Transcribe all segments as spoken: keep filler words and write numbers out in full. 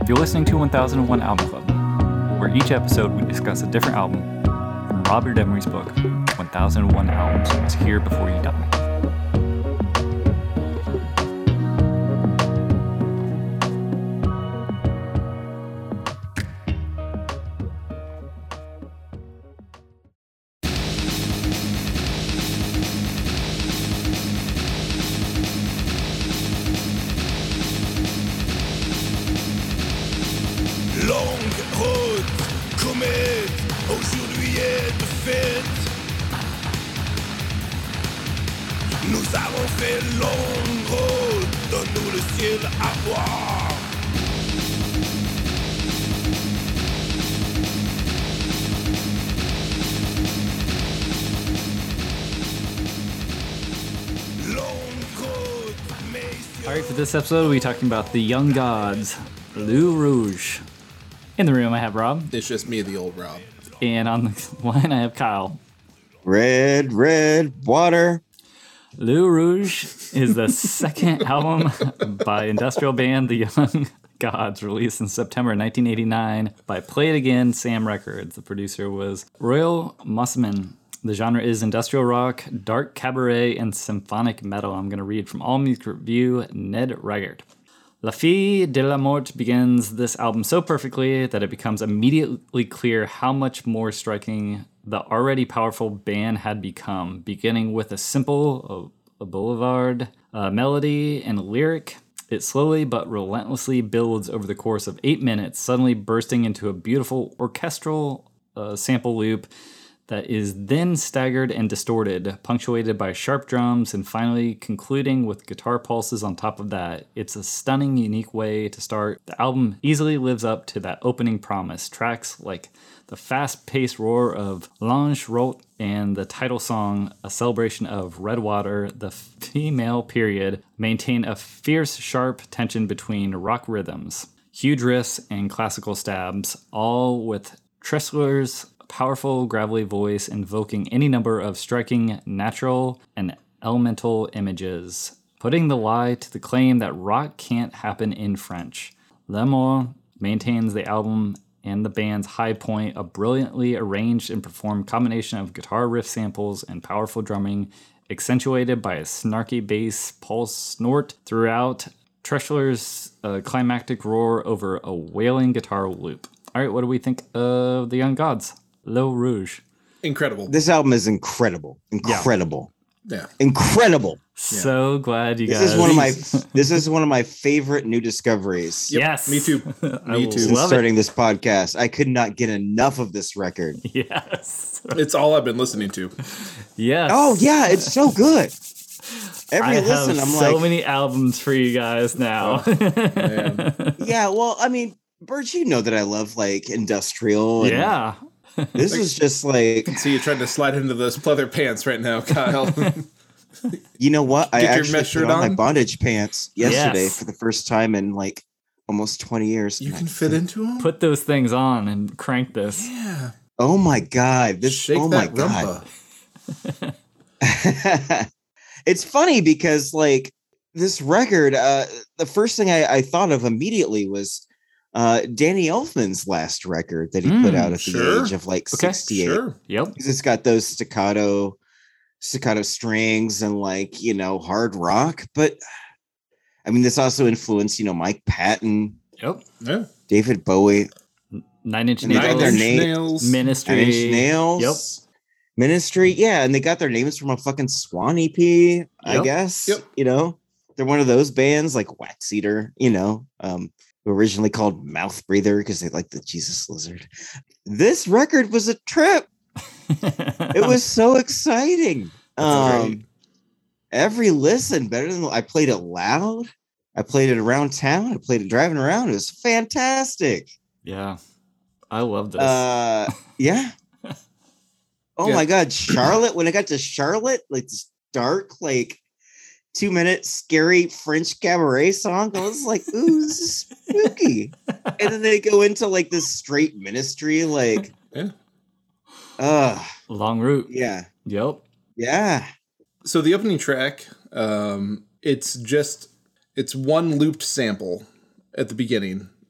You're listening to one thousand one Album Club, where each episode we discuss a different album from Robert Emery's book, one thousand one Albums Was Here Before You Die. Alright, for this episode, we'll be talking about the Young Gods, Lou Rouge. In the room, I have Rob. It's just me, the old Rob. And on the line, I have Kyle. Red, red water. Lou Rouge is the second album by industrial band The Young Gods, released in September nineteen eighty-nine by Play It Again Sam Records. The producer was Royal Mosman. The genre is industrial rock, dark cabaret, and symphonic metal. I'm going to read from All Music Review, Ned Raggart. La Fille de la Mort begins this album so perfectly that it becomes immediately clear how much more striking the already powerful band had become, beginning with a simple a, a boulevard uh, melody and lyric. It slowly but relentlessly builds over the course of eight minutes, suddenly bursting into a beautiful orchestral uh, sample loop that is then staggered and distorted, punctuated by sharp drums, and finally concluding with guitar pulses on top of that. It's a stunning, unique way to start. The album easily lives up to that opening promise. Tracks like the fast-paced roar of L'Ange Rot and the title song, a celebration of Redwater, the female period, maintain a fierce, sharp tension between rock rhythms, huge riffs, and classical stabs, all with Tressler's powerful, gravelly voice invoking any number of striking natural and elemental images, putting the lie to the claim that rock can't happen in French. L'Amour maintains the album and the band's high point, a brilliantly arranged and performed combination of guitar riff samples and powerful drumming, accentuated by a snarky bass pulse snort throughout Tressler's uh, climactic roar over a wailing guitar loop. All right, what do we think of The Young Gods? Lou Rouge. Incredible. This album is incredible. Incredible. Yeah. yeah. Incredible. So yeah. glad you this guys. Is one of my, this is one of my favorite new discoveries. Yep. Yes. Me too. Me too. Since Love starting it. this podcast, I could not get enough of this record. Yes. It's all I've been listening to. Yes. Oh, yeah. It's so good. Every I listen, have I'm so like. many albums for you guys now. Oh, man. Yeah. Well, I mean, Bert, you know that I love like industrial. And yeah. This is just like. So you're trying to slide into those pleather pants right now, Kyle. You know what? Get I your actually mesh put shirt on my on? bondage pants yesterday Yes. for the first time in like almost twenty years. You can fit into them? Put those things on and crank this. Yeah. Oh my God. This Shake oh that my God. rumpa. It's funny because like this record, uh, the first thing I, I thought of immediately was uh, Danny Elfman's last record that he Mm, put out at sure. the age of like Okay, sixty-eight. Sure. Yep. Because it's got those staccato, staccato strings and like, you know, hard rock. But I mean, this also influenced, you know, Mike Patton, Yep. Yeah. David Bowie, Nine Inch And they got Nails. their Nine name- Inch Nails. Ministry. Nine Inch Nails. Yep. Ministry, yeah, and they got their names from a fucking Swan E P, I Yep. guess. Yep. You know, they're one of those bands like Wax Eater, you know, um, who originally called Mouth Breather because they like the Jesus Lizard. This record was a trip. It was so exciting. That's Um, great. every listen better than I played it loud. I played it around town. I played it driving around. It was fantastic. Yeah. I love this. Uh, yeah. Oh Yeah. my God, Charlotte! When I got to Charlotte, like this dark, like two minute scary French cabaret song, I was like, "Ooh, this is spooky." And then they go into like this straight Ministry, like, Yeah. uh Long route. yeah, Yep. yeah, So the opening track, um, it's just it's one looped sample at the beginning,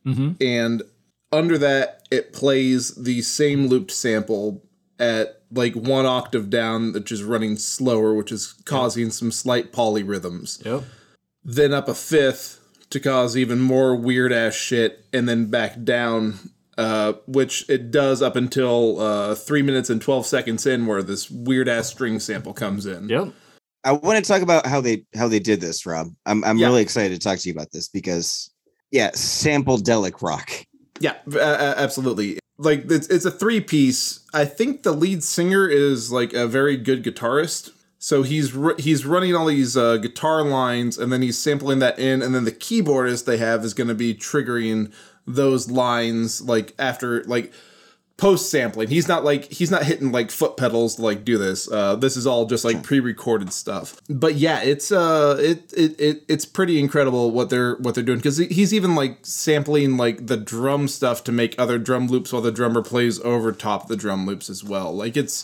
Mm-hmm. and under that, it plays the same looped sample at like one octave down, which is running slower, which is causing some slight polyrhythms. Yep. Then up a fifth to cause even more weird ass shit, and then back down, uh, which it does up until uh, three minutes and twelve seconds in, where this weird ass string sample comes in. Yep. I want to talk about how they how they did this, Rob. I'm I'm Yeah. really excited to talk to you about this because yeah, sample-delic rock. Yeah, uh, absolutely. Like it's it's a three piece. I think the lead singer is like a very good guitarist. So he's ru- he's running all these uh, guitar lines, and then he's sampling that in, and then the keyboardist they have is going to be triggering those lines like after like post sampling. He's not like he's not hitting like foot pedals to like do this. Uh, this is all just like pre-recorded stuff. But yeah, it's uh it it, it it's pretty incredible what they're what they're doing, because he's even like sampling like the drum stuff to make other drum loops while the drummer plays over top the drum loops as well. Like it's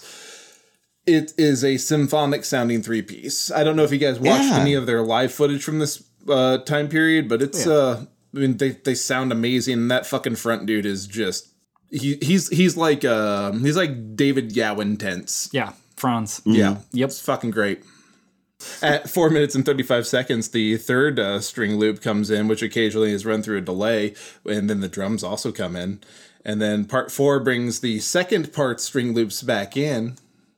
it is a symphonic sounding three piece. I don't know if you guys watched Yeah. any of their live footage from this uh, time period, but it's Yeah. uh I mean they they sound amazing. And that fucking front dude is just He he's he's like uh he's like David Yow tense. Yeah. Franz. Yeah. Yep. It's fucking great. At four minutes and thirty-five seconds, the third uh, string loop comes in, which occasionally is run through a delay, and then the drums also come in. And then part four brings the second part string loops back in.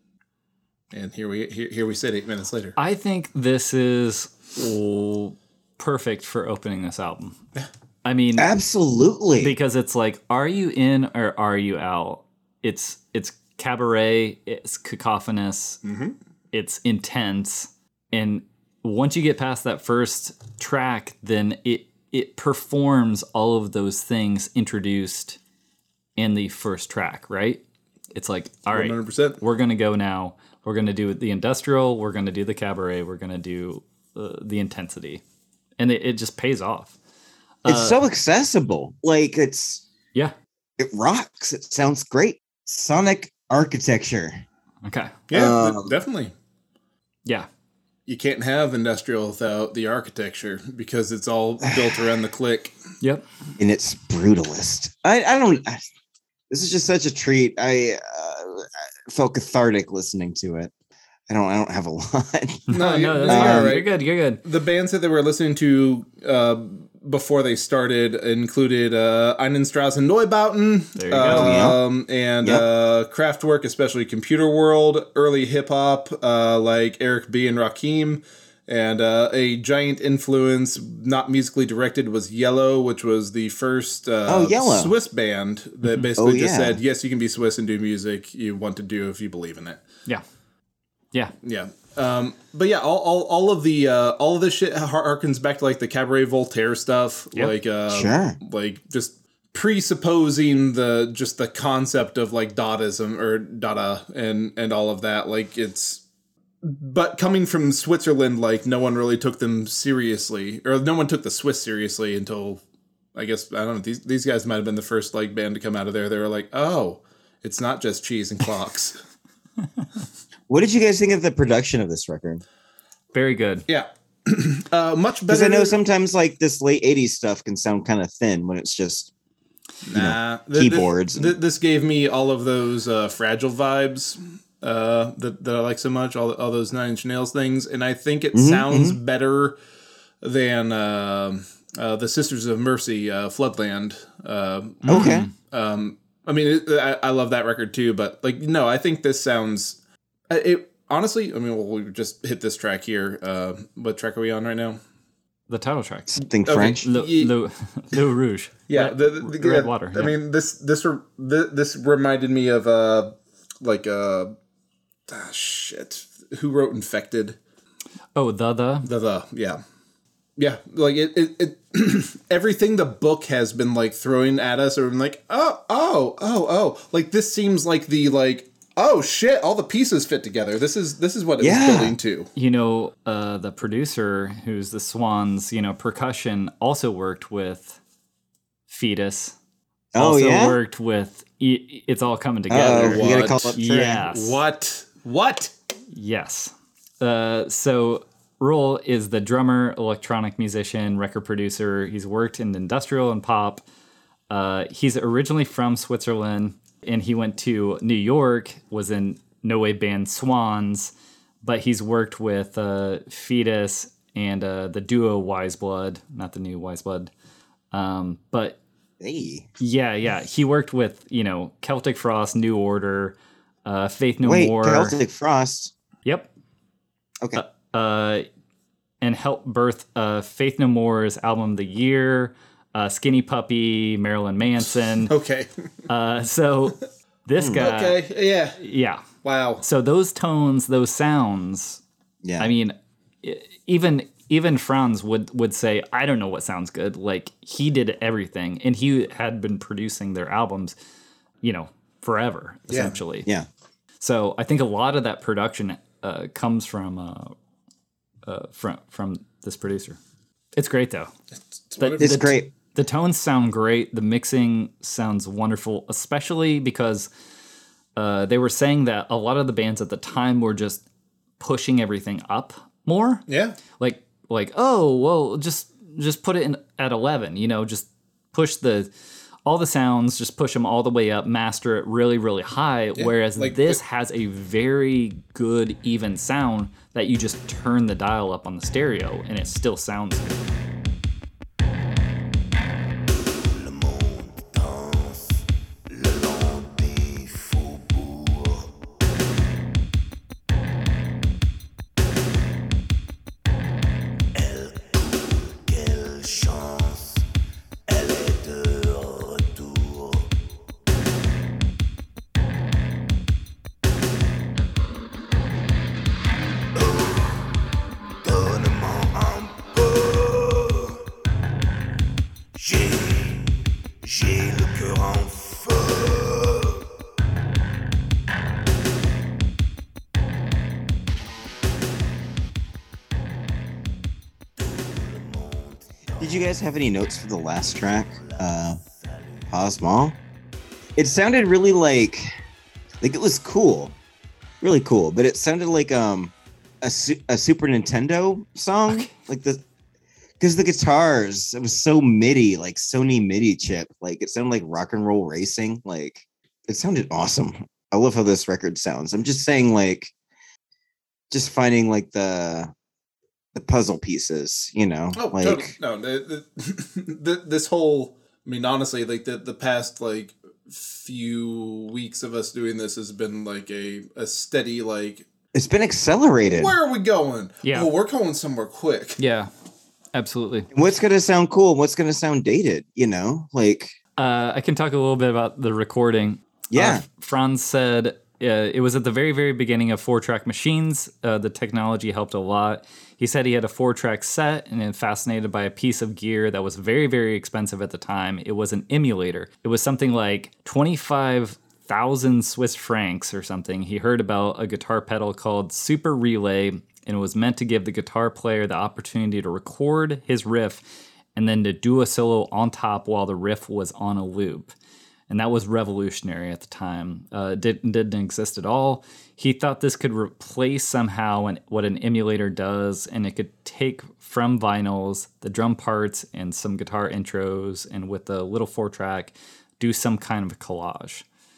And here we here, here we sit eight minutes later. I think this is oh, perfect for opening this album. I mean, Absolutely. because it's like, are you in or are you out? It's it's cabaret, it's cacophonous, it's intense, and once you get past that first track, then it it performs all of those things introduced in the first track, right? It's like, all right, one hundred percent. we're gonna go now. We're gonna do the industrial. We're gonna do the cabaret. We're gonna do uh, the intensity, and it, it just pays off. it's so accessible. Like it's Yeah. it rocks. It sounds great. Sonic architecture. Okay. Yeah, Um, th- definitely. Yeah. You can't have industrial without the architecture, because it's all built around the click. Yep. And it's brutalist. I, I don't. I, this is just such a treat. I, uh, I felt cathartic listening to it. I don't. I don't have a lot. No, No, you- no, no, that's you're good. all right. You're good. You're good. The bands that they were listening to uh, before they started included uh, Einenstrassen Neubauten, There you go. um, and Yep. uh, Kraftwerk, especially Computer World, early hip hop uh, like Eric B. and Rakim, and uh, a giant influence, not musically directed, was Yellow, which was the first uh, Oh, Yellow. Swiss band that basically Oh, just yeah. said, yes, you can be Swiss and do music you want to do if you believe in it. Yeah. Yeah. Yeah. Um, but yeah, all, all, all of the, uh, all of this shit har- harkens back to like the Cabaret Voltaire stuff. Yep. Like, uh, Sure. like just presupposing the, just the concept of like Dadaism or Dada and, and all of that. Like it's, but coming from Switzerland, like no one really took them seriously, or no one took the Swiss seriously until, I guess, I don't know, these, these guys might have been the first like band to come out of there. They were like, oh, it's not just cheese and clocks. What did you guys think of the production of this record? Very good. Yeah. uh, much Because better. I know sometimes like this late eighties stuff can sound kind of thin when it's just Nah, th- th- keyboards th- this gave me all of those uh, fragile vibes uh, that that I like so much. All all those Nine Inch Nails things, and I think it Mhm, sounds better than uh, uh, the Sisters of Mercy, uh, Floodland. Uh, okay. um, I mean, it, I, I love that record too, but like, no, I think this sounds. uh, It honestly, I mean, we'll just hit this track here. Uh, what track are we on right now? The title track. Something Okay. French. Le, Ye- Le, Le Rouge. Yeah, Red, the, the, the- Red yeah, Water. I yeah. mean, this this re- this, this reminded me of uh like uh ah, shit. Who wrote Infected? oh, the, the. The the yeah. Yeah, like it, it, it everything the book has been like throwing at us, or been like, oh, oh, oh, oh. Like this seems like the like, oh shit, all the pieces fit together. This is this is what it's Yeah. building to. You know, uh, the producer, who's the Swans, you know, percussion, also worked with Fetus. Oh, also yeah? worked with E- It's All Coming Together. Uh, you gotta What? call up Trey. Yes. What? What? Yes. Uh, so Roll is the drummer, electronic musician, record producer. He's worked in industrial and pop. Uh, he's originally from Switzerland, and he went to New York, was in no wave band Swans, but he's worked with uh, Fetus and uh, the duo Wise Blood, not the new Wise Blood. Um, but Hey. yeah, yeah, he worked with, you know, Celtic Frost, New Order, uh, Faith No Wait, More. Celtic Frost. Yep. Okay. Uh, uh, and helped birth uh, Faith No More's album of the year, uh, Skinny Puppy, Marilyn Manson. Okay. Uh, so this guy, Okay. Yeah. yeah. Wow. So those tones, those sounds. Yeah. I mean, e- even even Franz would would say, I don't know what sounds good. Like he did everything, and he had been producing their albums, you know, forever essentially. yeah. So I think a lot of that production uh, comes from uh, uh, from from this producer. It's great though. It's The- wonderful. It's the- great. The tones sound great. The mixing sounds wonderful, especially because uh, they were saying that a lot of the bands at the time were just pushing everything up more. Yeah. Like, like oh, well, just just put it in at eleven. You know, just push the all the sounds, just push them all the way up, master it really, really high. Whereas like this the- has a very good, even sound that you just turn the dial up on the stereo and it still sounds good. Le monde danse le long des faubourgs. Elle court, quelle chance, elle est de retour. Oh, donne-moi un peu. J'ai, j'ai le cœur en feu. Did you guys have any notes for the last track, uh, Cosmo? It sounded really like, like it was cool, really cool, but it sounded like um a, su- a Super Nintendo song, like the, because the guitars, it was so MIDI, like Sony MIDI chip, like it sounded like Rock and Roll Racing, like it sounded awesome. I love how this record sounds. I'm just saying, like, just finding like the the puzzle pieces, you know, Oh, like. totally. No, the, the, the, this whole, I mean, honestly, like the, the past, like, few weeks of us doing this has been like a, a steady, like, It's been accelerated. where are we going? Yeah. Oh, we're going somewhere quick. Yeah, absolutely. What's going to sound cool and what's going to sound dated, you know? Like, Uh, I can talk a little bit about the recording. Yeah. Uh, Franz said uh, it was at the very, very beginning of four-track machines. Uh, the technology helped a lot. He said he had a four-track set and was fascinated by a piece of gear that was very, very expensive at the time. It was an emulator. It was something like twenty-five thousand Swiss francs or something. He heard about a guitar pedal called Super Relay, and it was meant to give the guitar player the opportunity to record his riff and then to do a solo on top while the riff was on a loop. And that was revolutionary at the time. Uh, it didn't, didn't exist at all. He thought this could replace somehow an, what an emulator does, and it could take from vinyls the drum parts and some guitar intros, and with the little four-track, do some kind of collage.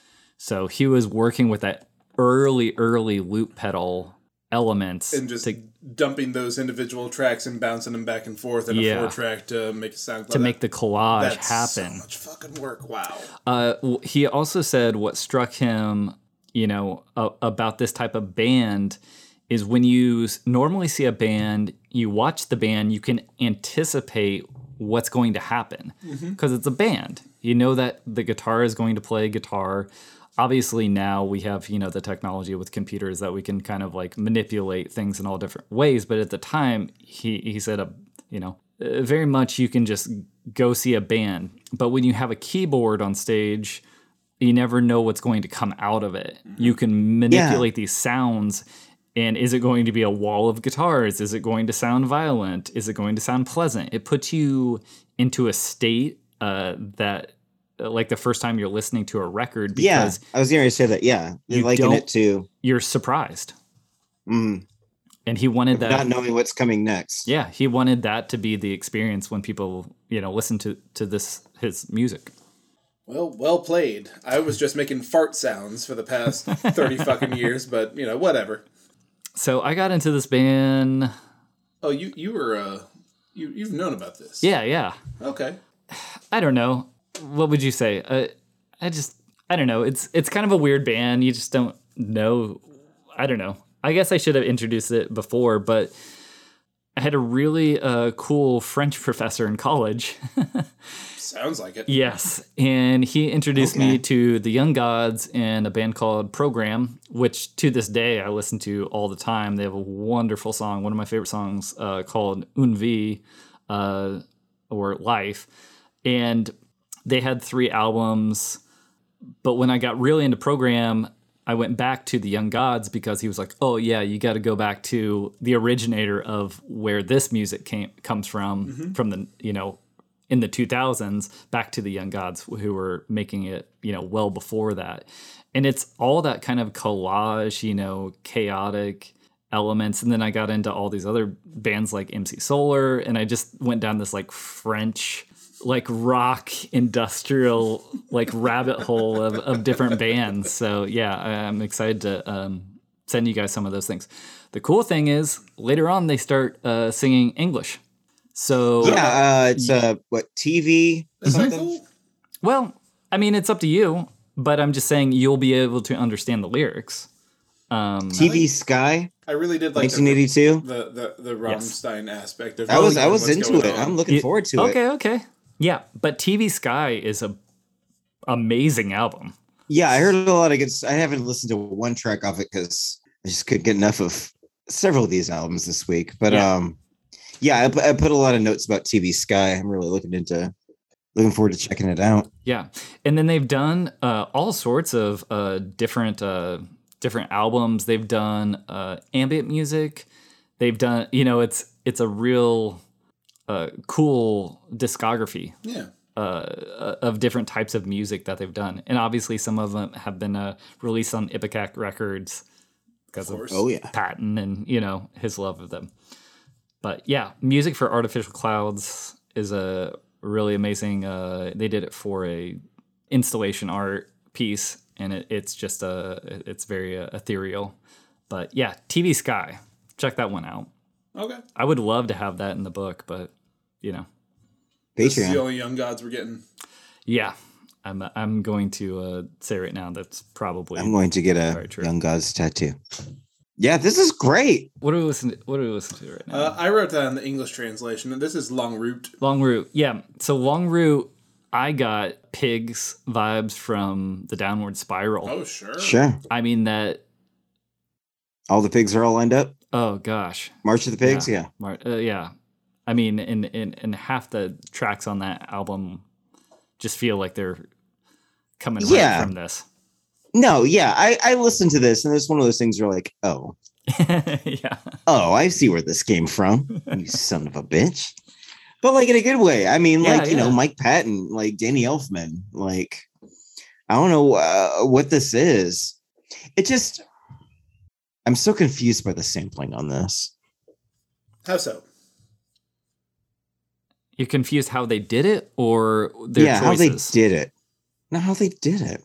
So he was working with that early, early loop pedal elements And just to, dumping those individual tracks and bouncing them back and forth in Yeah. a four track to make it sound to make the collage That's happen. so much fucking work. Wow. Uh, w- he also said what struck him, you know, a- about this type of band is when you s- normally see a band, you watch the band, you can anticipate what's going to happen because it's a band. You know that the guitar is going to play guitar. Obviously now we have, you know, the technology with computers that we can kind of like manipulate things in all different ways. But at the time, he, he said, uh, you know, uh, very much you can just go see a band. But when you have a keyboard on stage, you never know what's going to come out of it. You can manipulate these sounds. And is it going to be a wall of guitars? Is it going to sound violent? Is it going to sound pleasant? It puts you into a state uh, that, uh, like the first time you're listening to a record, yeah, because I was going to say that. Yeah. you Liken it don't- to you're surprised. mm, And he wanted that. not knowing what's coming next. Yeah, he wanted that to be the experience when people, you know, listen to, to this his music. Well, well played. I was just making fart sounds for the past thirty fucking years, but, you know, whatever. So I got into this band. Oh, you you were, uh, you, you've known about this. Yeah, yeah. Okay. I don't know. What would you say? Uh, I just, I don't know. It's it's kind of a weird band. You just don't know. I don't know. I guess I should have introduced it before, but I had a really uh, cool French professor in college. Sounds like it. Yes, and he introduced Okay. me to the Young Gods and a band called Program, which to this day I listen to all the time. They have a wonderful song, one of my favorite songs, uh, called Une Vie, uh, or Life. And they had three albums, but when I got really into Program, I went back to the Young Gods because he was like, "Oh yeah, you got to go back to the originator of where this music came comes from, Mm-hmm. from the you know." in the two thousands, back to the Young Gods who were making it, you know, well before that. And it's all that kind of collage, you know, chaotic elements. And then I got into all these other bands like M C Solar, and I just went down this like French, like rock industrial, like rabbit hole of, of different bands. So yeah, I'm excited to um, send you guys some of those things. The cool thing is later on, they start uh, singing English. So Yeah, uh, it's uh, what T V Is that something. cool? well, I mean, it's up to you, but I'm just saying you'll be able to understand the lyrics. Um, T V Sky, I really did like the, nineteen eighty-two. the, the, the Rammstein aspect of I was I knowing was what's into going it. on. I'm looking You- forward to it. okay, okay. Yeah, but T V Sky is a amazing album. Yeah, I heard a lot of good. I haven't listened to one track of it because I just couldn't get enough of several of these albums this week. But Yeah. um, yeah, I, pu- I put a lot of notes about T V Sky. I'm really looking into, looking forward to checking it out. Yeah, and then they've done uh, all sorts of uh, different uh, different albums. They've done uh, ambient music. They've done, you know, it's it's a real uh, cool discography Yeah. uh, of different types of music that they've done, and obviously some of them have been uh, released on Ipecac Records because Of of, course. Oh yeah, Patton and you know his love of them. But yeah, music for Artificial Clouds is a really amazing. Uh, they did it for a installation art piece, and it, it's just a it's very uh, ethereal. But yeah, T V Sky, check that one out. Okay. I would love to have that in the book, but you know, This is the Patreon. only Young Gods we're getting. yeah, I'm I'm going to uh, say right now that's probably I'm going to get a Very true. Young Gods tattoo. Yeah, this is great. what do we listen to, what do we listen to right now? Uh, I wrote down the English translation, and this is Long Route. Long Route. Yeah. So Long Route, I got Pigs vibes from the Downward Spiral. Oh, sure. Sure. I mean that. All the pigs are all lined up. Oh gosh. March of the Pigs. Yeah. Mar- uh, yeah. I mean, and, and and half the tracks on that album just feel like they're coming Yeah. right from this. No, yeah. I I listened to this, and it's one of those things where like, oh, Yeah. oh, I see where this came from. You son of a bitch. But like in a good way. I mean, Yeah, like, you know, yeah. Mike Patton, like Danny Elfman, like, I don't know uh, what this is. It just, I'm so confused by the sampling on this. How so? You're confused how they did it or their yeah, choices? how they did it. Not how they did it.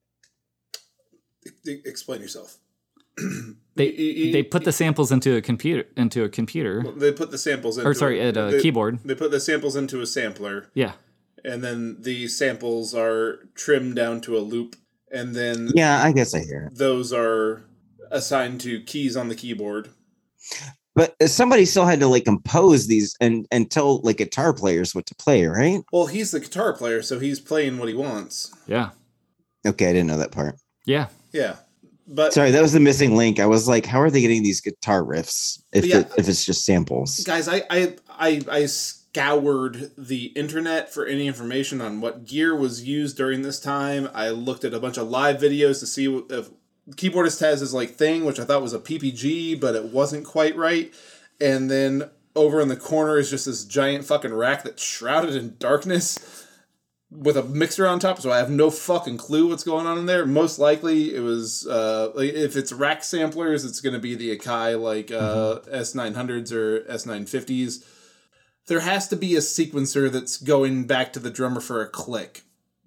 E- e- Explain yourself. They E- e- they put the samples into a computer into a computer. They put the samples into Or sorry, at a they, keyboard. They put the samples into a sampler, Yeah. and then the samples are trimmed down to a loop, and then Yeah, I guess I hear it. those are assigned to keys on the keyboard. But somebody still had to like compose these and, and tell like guitar players what to play, right? Well, he's the guitar player, so he's playing what he wants. Yeah. Okay, I didn't know that part. Yeah. Yeah, but Sorry, that was the missing link. I was like, how are they getting these guitar riffs if Yeah. it, if it's just samples? guys, I, I I I scoured the internet for any information on what gear was used during this time. I looked at a bunch of live videos to see what- if keyboardist has his like thing, which I thought was a P P G, but it wasn't quite right. And then over in the corner is just this giant fucking rack that's shrouded in darkness with a mixer on top, so I have no fucking clue what's going on in there. Most likely it was uh like if it's rack samplers, it's going to be the Akai like uh S nine hundreds or S nine fifties. There has to be a sequencer that's going back to the drummer for a click,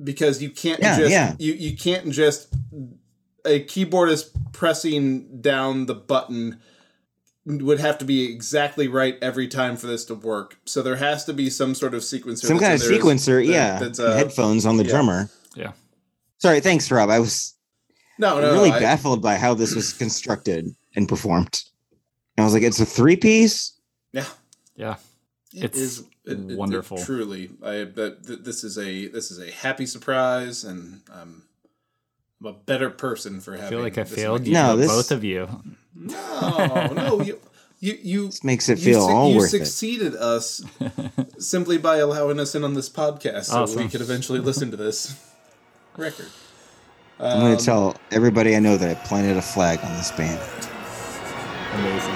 because you can't Yeah, just yeah. you you can't just a keyboardist pressing down the button would have to be exactly right every time for this to work. So there has to be some sort of sequencer. Some kind of that's in there sequencer, that- yeah. That's and uh, headphones on the yeah. drummer. Yeah. Sorry, thanks, Rob. I was no, no, really no, I- baffled by how this was constructed and performed. And I was like, it's a three piece. yeah. Yeah. It It's is it- it- it wonderful. truly, I but th- this is a this is a happy surprise, and um, I'm a better person for having. I feel like I this in failed my- you, No, know, this- both of you. No, no, you you you. This makes it You, feel su- all you worth it. succeeded us simply by allowing us in on this podcast, so we Awesome. could eventually listen to this record. I'm going Um, to tell everybody I know that I planted a flag on this band. Amazing.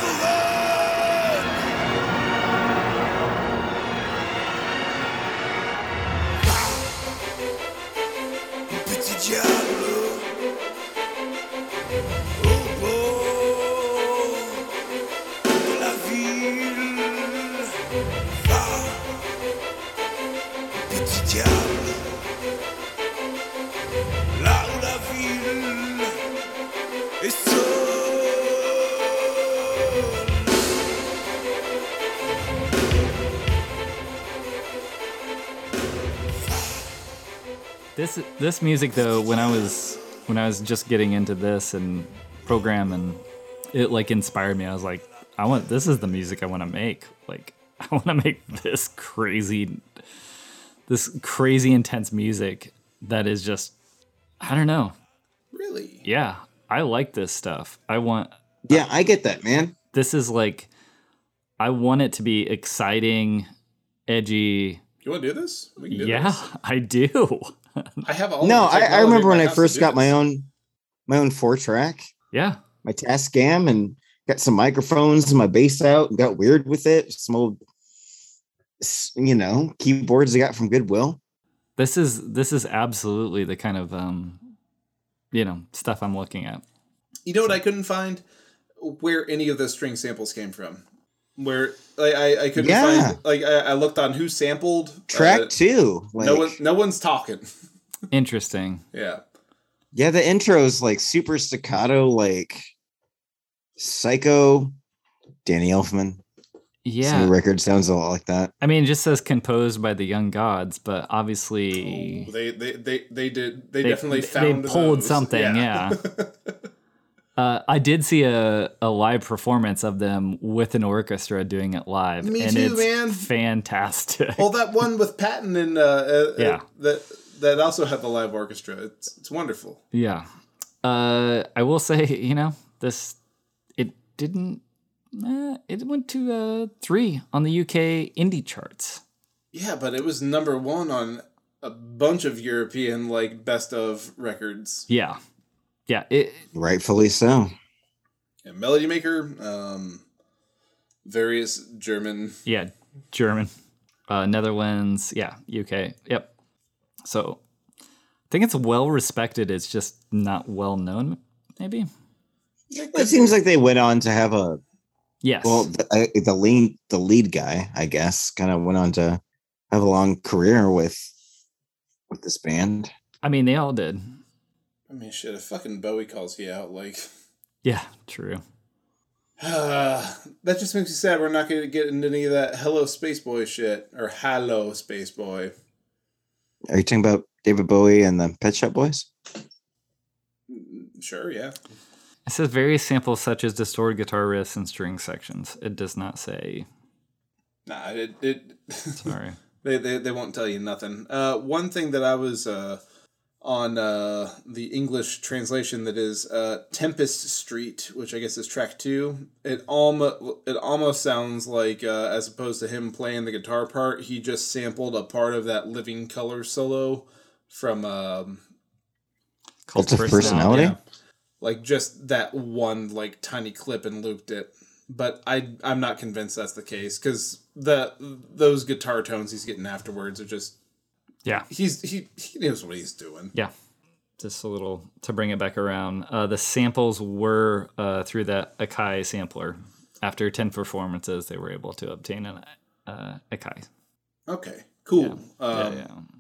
Petit diable au bord de la ville. Va, petit diable, là où la ville est seule. This this music though, when I was when I was just getting into this and program, and it like inspired me. I was like, I want this is the music I want to make. Like I want to make this crazy, this crazy intense music that is just, I don't know. really, Yeah, I like this stuff. I want Yeah, I get that, man. this is like, I want it to be exciting, edgy. you want to do this? We can do Yeah, this. I do. I have all. No, the I, I technology remember in when my I house first to do got my this. own my own four track, Yeah. my Tascam, and got some microphones and my bass out and got weird with it. Some old, s- you know, keyboards I got from Goodwill. This is this is absolutely the kind of um, you know, stuff I'm looking at. You know what I couldn't find? Where any of those string samples came from. Where like, I I couldn't Yeah. find like I, I looked on who sampled Track uh, two. Like, no one no one's talking. Interesting. Yeah. yeah, the intro's like super staccato, like Psycho, Danny Elfman. This new Yeah. record sounds a lot like that. I mean, it just says composed by the Young Gods, but obviously They they they they did they, They- definitely they found pulled those. something, yeah. uh, I did see a, a live performance of them with an orchestra doing it live. Me and too, it's man. fantastic. Well, that one with Patton and uh, uh, Yeah. uh, that that also had the live orchestra. It's it's wonderful. Yeah. Uh, I will say, you know, this, it didn't, uh, it went to uh, three on the U K indie charts. Yeah, but it was number one on a bunch of European like best of records. Yeah. Yeah. It, Rightfully so. Yeah, Melody Maker, um, various German. yeah. German, uh, Netherlands. Yeah. U K. Yep. So I think it's well respected. It's just not well known, maybe. It seems like they went on to have a Yes. well, the, uh, the lead the lead guy, I guess, kind of went on to have a long career with with this band. I mean, they all did. I mean, shit. If fucking Bowie calls you out, like, Yeah. True. uh, that just makes me sad. We're not going to get into any of that "Hello Space Boy" shit or "Hello Space Boy." Are you talking about David Bowie and the Pet Shop Boys? Sure, yeah. It says various samples such as distorted guitar riffs and string sections. It does not say. Nah, it. it Sorry. They, they they won't tell you nothing. Uh, one thing that I was uh, on uh, the English translation that is uh, Tempest Street, which I guess is track two. It almost it almost sounds like uh, as opposed to him playing the guitar part, he just sampled a part of that Living Color solo from um, Cult of Personality. Personality? yeah, like just that one like tiny clip and looped it. But I I'm not convinced that's the case because the those guitar tones he's getting afterwards are just Yeah. he's he he knows what he's doing. Yeah. Just a little to bring it back around. Uh, the samples were uh, through that Akai sampler. After ten performances, they were able to obtain an uh, Akai. Okay, cool. Yeah. Um, yeah, yeah.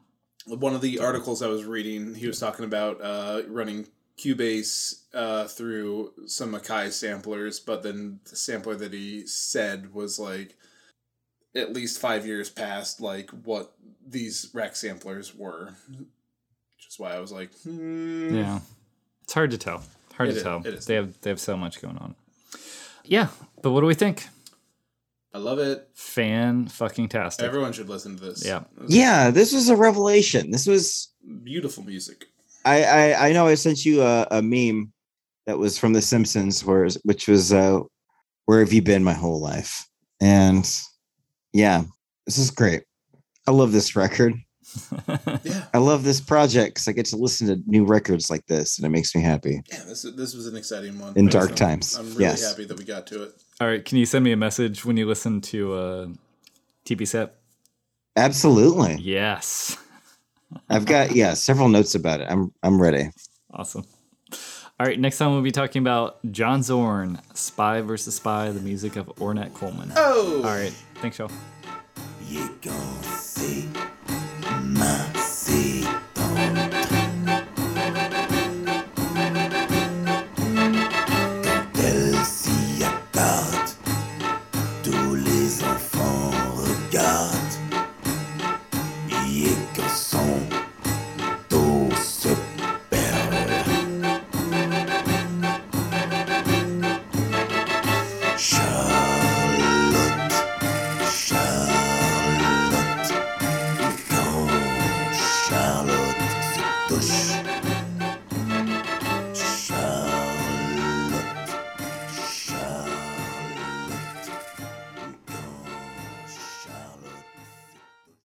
one of the articles I was reading, he was talking about uh, running Cubase uh, through some Akai samplers, but then the sampler that he said was like at least five years past like what these rack samplers were. Which is why I was like, hmm. Yeah. It's hard to tell. Hard It to is, tell. it is. They have they have so much going on. Yeah, but what do we think? I love it. Fan fucking tastic. Everyone should listen to this. Yeah. This is Yeah, this was a revelation. This was beautiful music. I I, I know I sent you a, a meme that was from The Simpsons, where which was uh, "Where have you been my whole life?" And yeah, this is great. I love this record. Yeah, I love this project because I get to listen to new records like this, and it makes me happy. yeah. This this was an exciting one. In I'm- dark I'm- times, I'm really yes. happy that we got to it. All right, can you send me a message when you listen to uh, T P set? Absolutely. Yes. I've got yeah several notes about it. I'm I'm ready. Awesome. All right, next time we'll be talking about John Zorn, Spy versus Spy, the music of Ornette Coleman. Oh, All right, thanks, y'all.